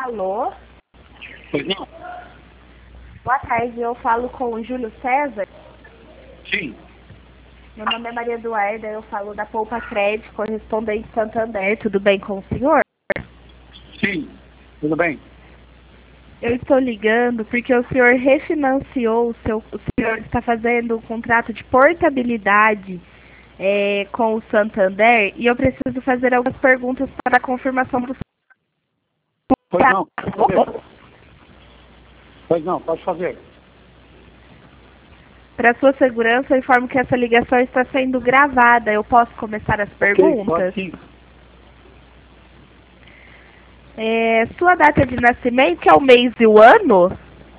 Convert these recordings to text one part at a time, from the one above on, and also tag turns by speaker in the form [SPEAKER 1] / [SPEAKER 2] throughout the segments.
[SPEAKER 1] Alô?
[SPEAKER 2] Pois não?
[SPEAKER 1] Boa tarde, eu falo com o Júlio César.
[SPEAKER 2] Sim.
[SPEAKER 1] Meu nome é Maria Eduarda, eu falo da Poupa Crédito, correspondente Santander. Tudo bem com o senhor?
[SPEAKER 2] Sim. Tudo bem?
[SPEAKER 1] Eu estou ligando porque o senhor refinanciou, o senhor está fazendo um contrato de portabilidade com o Santander e eu preciso fazer algumas perguntas para a confirmação do
[SPEAKER 2] Pois não. Pode fazer. Pois não, pode fazer.
[SPEAKER 1] Para sua segurança, eu informo que essa ligação está sendo gravada. Eu posso começar as perguntas?
[SPEAKER 2] Pode sim.
[SPEAKER 1] Sua data de nascimento, que é o mês e o ano?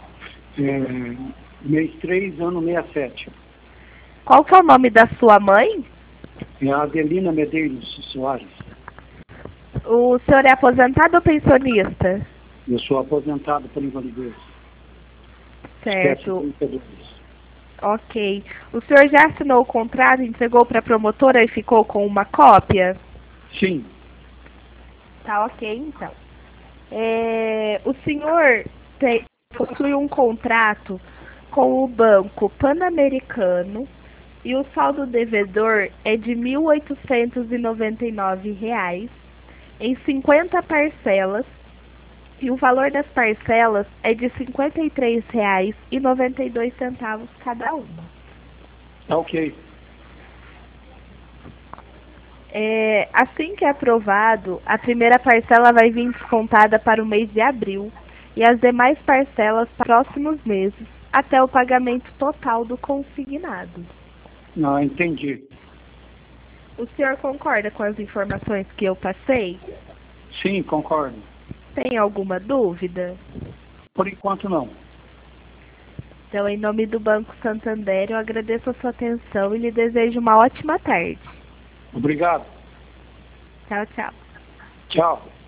[SPEAKER 2] Mês 3, ano 67.
[SPEAKER 1] Qual que é o nome da sua mãe?
[SPEAKER 2] É a Adelina Medeiros Soares.
[SPEAKER 1] O senhor é aposentado ou pensionista?
[SPEAKER 2] Eu sou aposentado por invalidez.
[SPEAKER 1] Certo.
[SPEAKER 2] Espécie 32.
[SPEAKER 1] Ok. O senhor já assinou o contrato, entregou para a promotora e ficou com uma cópia?
[SPEAKER 2] Sim.
[SPEAKER 1] Tá ok, então. O senhor possui um contrato com o Banco Pan-Americano e o saldo devedor é de R$ 1.899 em 50 parcelas e o valor das parcelas é de R$ 53,92 cada uma.
[SPEAKER 2] Tá ok.
[SPEAKER 1] Assim que aprovado, a primeira parcela vai vir descontada para o mês de abril e as demais parcelas para os próximos meses, até o pagamento total do consignado.
[SPEAKER 2] Não, entendi.
[SPEAKER 1] O senhor concorda com as informações que eu passei?
[SPEAKER 2] Sim, concordo.
[SPEAKER 1] Tem alguma dúvida?
[SPEAKER 2] Por enquanto não.
[SPEAKER 1] Então, em nome do Banco Santander, eu agradeço a sua atenção e lhe desejo uma ótima tarde.
[SPEAKER 2] Obrigado.
[SPEAKER 1] Tchau, tchau.
[SPEAKER 2] Tchau.